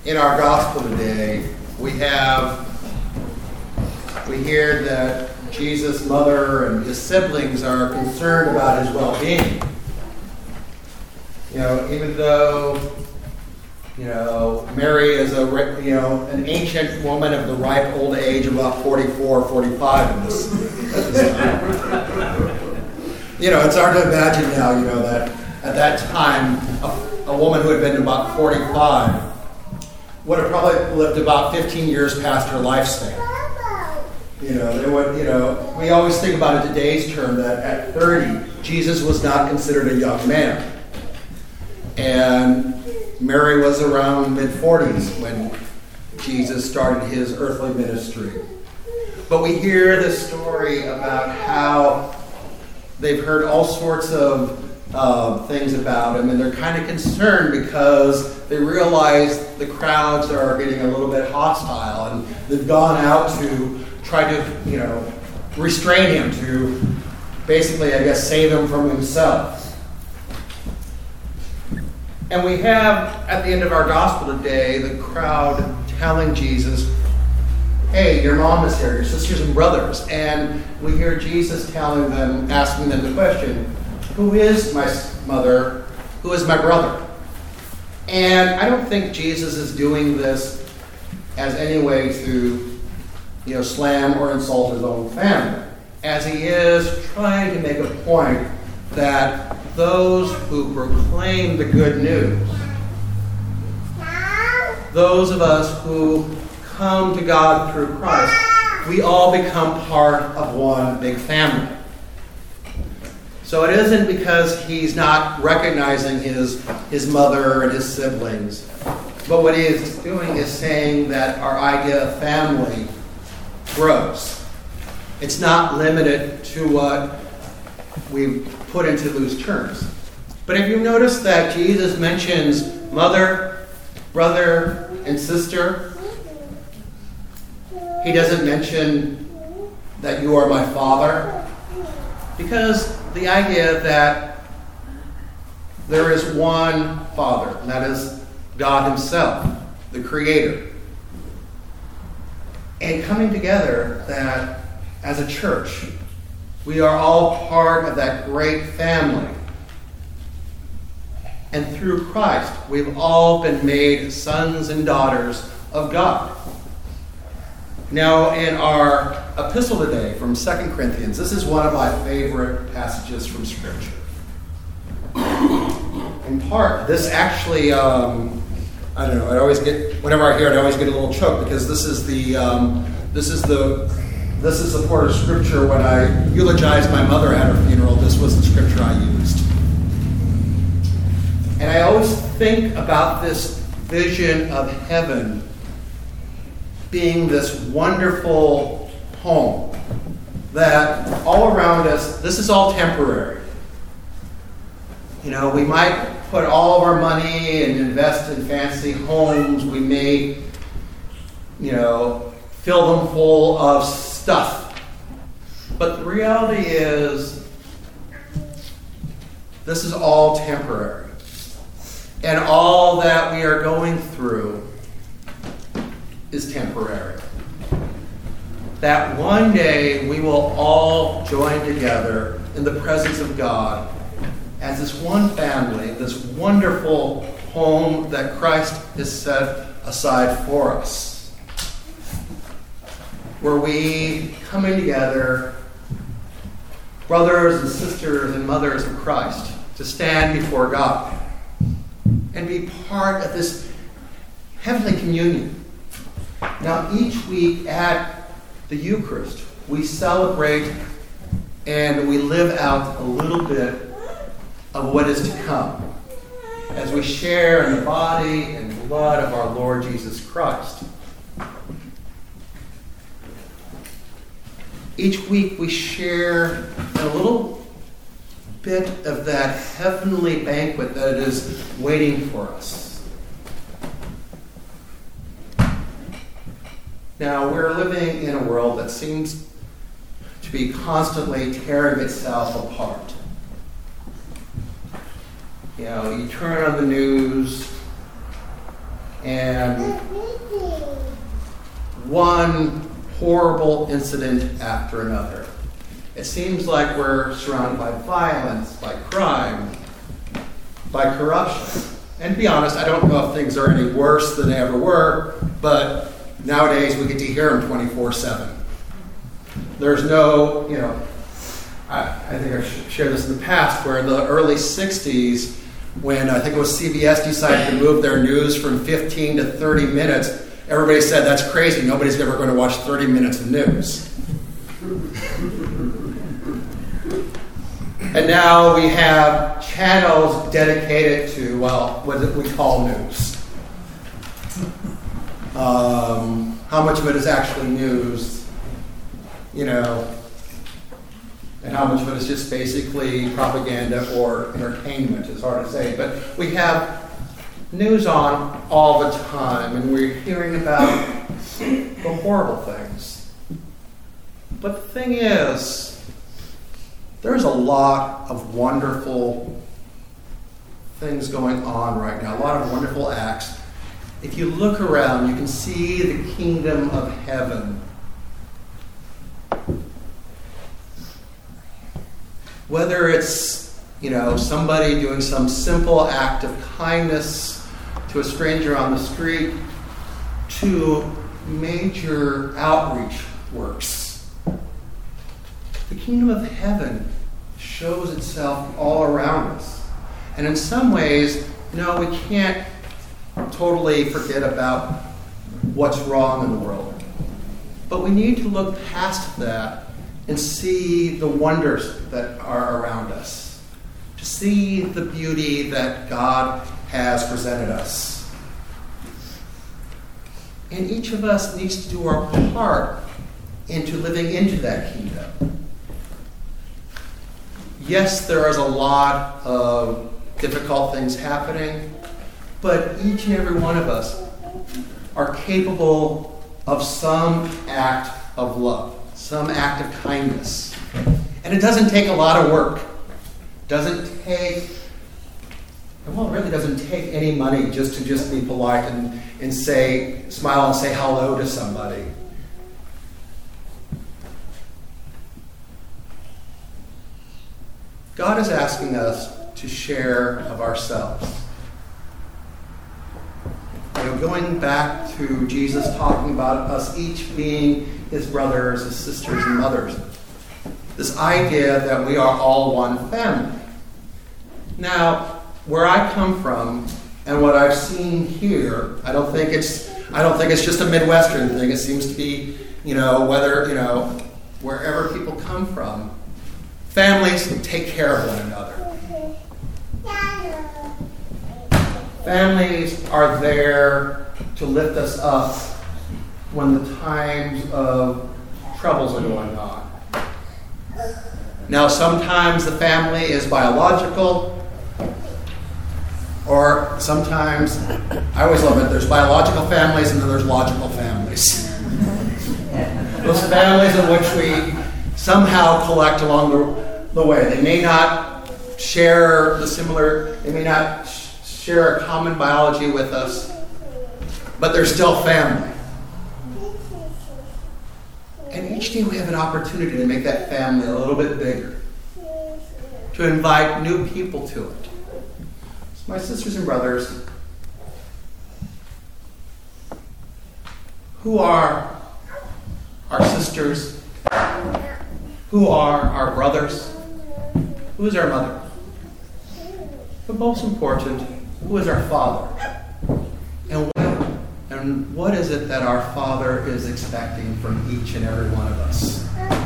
in our gospel today, we hear that Jesus' mother and his siblings are concerned about his well-being. Even though, Mary is an ancient woman of the ripe old age of about 44 or 45 at this time. It's hard to imagine now, that at that time, a woman who had been about 45 would have probably lived about 15 years past her lifespan. We always think about in today's term that at 30, Jesus was not considered a young man. And Mary was around mid-40s when Jesus started his earthly ministry. But we hear this story about how they've heard all sorts of things about him, and they're kind of concerned because they realize the crowds are getting a little bit hostile, and they've gone out to try to, restrain him, to basically, save him from himself. And we have, at the end of our gospel today, the crowd telling Jesus, hey, your mom is here, your sisters and brothers. And we hear Jesus telling them, asking them the question, who is my mother? Who is my brother? And I don't think Jesus is doing this as any way to, slam or insult his own family, as he is trying to make a point that those who proclaim the good news, those of us who come to God through Christ, we all become part of one big family. So it isn't because he's not recognizing his mother and his siblings, but what he is doing is saying that our idea of family grows. It's not limited to what we've put into loose terms. But if you notice that Jesus mentions mother, brother, and sister, he doesn't mention that you are my father, because the idea that there is one Father, and that is God himself, the Creator. And coming together that as a church, we are all part of that great family. And through Christ, we've all been made sons and daughters of God. Now, in our epistle today from 2 Corinthians, this is one of my favorite passages from Scripture. In part, this actually, whenever I hear it, I always get a little choked, because this is the part of Scripture when I eulogized my mother at her funeral. This was the Scripture I used. And I always think about this vision of heaven being this wonderful home that all around us, this is all temporary. We might put all of our money and invest in fancy homes. We may, fill them full of stuff. But the reality is, this is all temporary. And all that we are going through is temporary. That one day we will all join together in the presence of God as this one family, this wonderful home that Christ has set aside for us, where we coming together, brothers and sisters and mothers of Christ, to stand before God and be part of this heavenly communion. Now, each week at the Eucharist, we celebrate and we live out a little bit of what is to come as we share in the body and blood of our Lord Jesus Christ. Each week we share a little bit of that heavenly banquet that is waiting for us. Now, we're living in a world that seems to be constantly tearing itself apart. You turn on the news, and one horrible incident after another. It seems like we're surrounded by violence, by crime, by corruption. And to be honest, I don't know if things are any worse than they ever were, but nowadays we get to hear them 24/7. There's no, I think I've shared this in the past, where in the early 60s, when I think it was CBS decided to move their news from 15 to 30 minutes, everybody said, that's crazy. Nobody's ever going to watch 30 minutes of news. And now we have channels dedicated to, what we call news. How much of it is actually news, and how much of it is just basically propaganda or entertainment. It's hard to say. But we have news on all the time, and we're hearing about the horrible things. But the thing is, there's a lot of wonderful things going on right now, a lot of wonderful acts. If you look around, you can see the kingdom of heaven. Whether it's, somebody doing some simple act of kindness to a stranger on the street, to major outreach works. The kingdom of heaven shows itself all around us. And in some ways, we can't totally forget about what's wrong in the world. But we need to look past that and see the wonders that are around us, to see the beauty that God has presented us. And each of us needs to do our part into living into that kingdom. Yes, there is a lot of difficult things happening, but each and every one of us are capable of some act of love, some act of kindness. And it doesn't take a lot of work. It really doesn't take any money just to be polite and smile and say hello to somebody. God is asking us to share of ourselves. Going back to Jesus talking about us each being his brothers, his sisters, and mothers. This idea that we are all one family. Now, where I come from and what I've seen here, I don't think it's just a Midwestern thing. It seems to be, wherever people come from, families take care of one another. Families are there to lift us up when the times of troubles are going on. Now, sometimes the family is biological, or sometimes, I always love it, there's biological families and then there's logical families. Those families in which we somehow collect along the way. They may not share they may not share a common biology with us, but they're still family. And each day we have an opportunity to make that family a little bit bigger, to invite new people to it. So my sisters and brothers, who are our sisters? Who are our brothers? Who is our mother? But most important, who is our Father? And what is it that our Father is expecting from each and every one of us?